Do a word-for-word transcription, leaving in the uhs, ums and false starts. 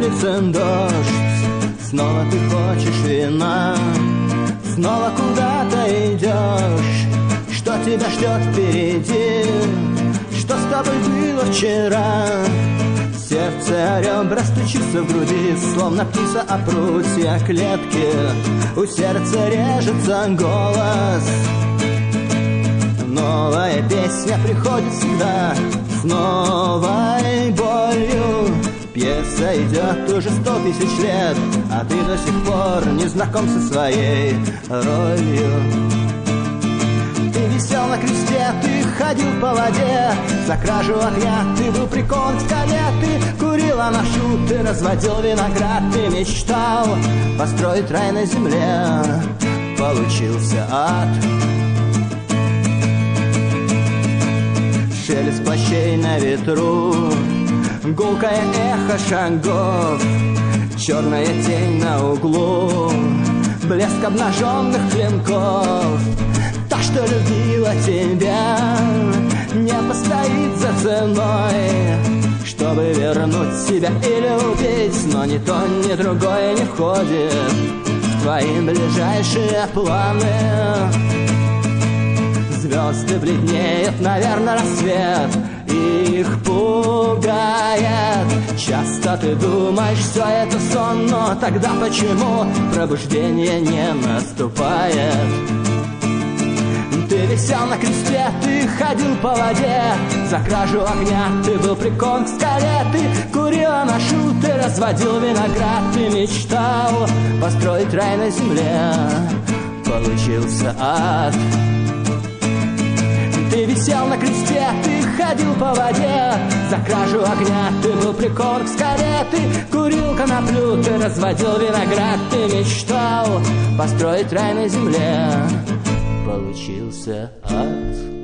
сыплется дождь, снова ты хочешь вина, снова куда-то идешь. Что тебя ждет впереди? Что с тобой было вчера? Сердце о ребра стучится в груди, словно птица о прутья клетки. У сердца режется голос. Новая песня приходит всегда с новой болью. Пьеса идет уже сто тысяч лет, а ты до сих пор не знаком со своей ролью. Ты висел на кресте, ты ходил по воде, за кражу огня ты был прикован к скале. Ты курила на шут, ты разводил виноград, ты мечтал построить рай на земле. Получился ад. Шелест плащей на ветру, гулкое эхо шагов, черная тень на углу, блеск обнаженных клинков. Та, что любила тебя, не постоит за ценой, чтобы вернуть себя или убить. Но ни то, ни другое не входит в твои ближайшие планы. Звезды бледнеют, наверное, рассвет их пугает. Часто ты думаешь, все это сон, но тогда почему пробуждение не наступает? Ты висел на кресте, ты ходил по воде, за кражу огня ты был прикован к скале. Ты курила на шут, ты разводил виноград, ты мечтал построить рай на земле. Получился ад. Ты висел на кресте, ты ходил по воде, за кражу огня ты был прикован к скале. Ты курил коноплю, ты разводил виноград, ты мечтал построить рай на земле. Получился ад.